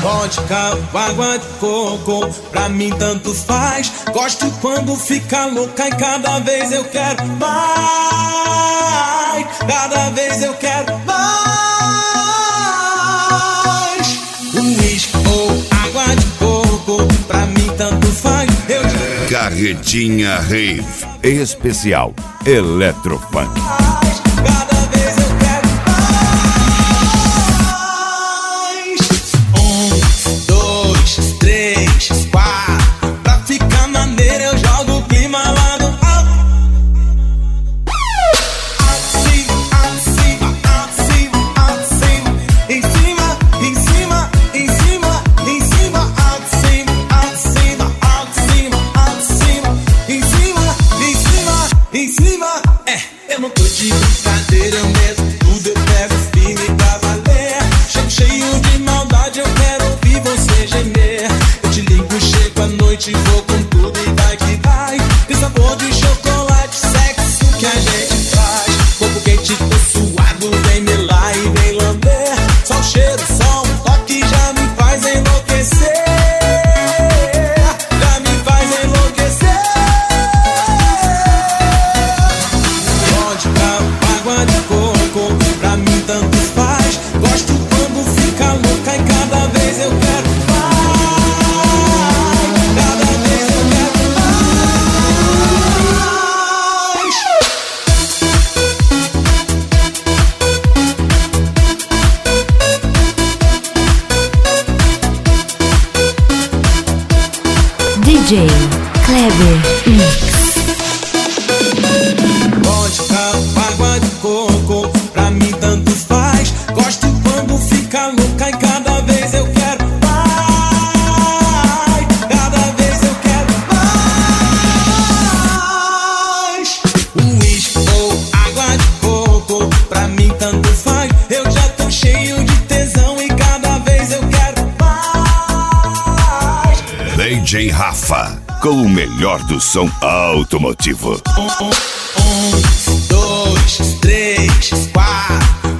Vodka, água de coco, pra mim tanto faz. Gosto quando fica louca e cada vez eu quero mais. Cada vez eu quero mais. Uísque ou água de coco, pra mim tanto faz. Carretinha Rave especial Electrofunk. Cada vez eu quero mais. 1, 2, 3, 4. Pra ficar maneiro eu jogo o clima lá do alto. Acima, acima, acima, acima. Em cima, em cima, em cima, em cima. Acima, acima, acima, acima. Em cima, em cima, em cima. Eu não tô de brincadeira, eu mesmo tudo eu pego firme pra valer. Chego cheio de maldade, eu quero ouvir você gemer. Eu te ligo, chego à noite, vou com tudo e vai que vai. Tem sabor de chocolate, sexo que a gente faz. Corpo quente, tô suado, vem melar e vem lamber. Só o cheiro, só um toque já me faz enlouquecer. Já me faz enlouquecer. Vodka, água de coco, pra mim tanto faz. Gosto quando fica louca e cada vez eu quero mais. Cada vez eu quero DJ Kleber Mix. Vodka, água de coco, pra mim tanto faz. Gosto quando fica louca e cada vez eu quero mais. Cada vez eu quero mais. Uísque ou água de coco, pra mim tanto faz. Eu já tô cheio de tesão e cada vez eu quero mais. DJ Rafa, com o melhor do som automotivo. 1, 2, 3, 4.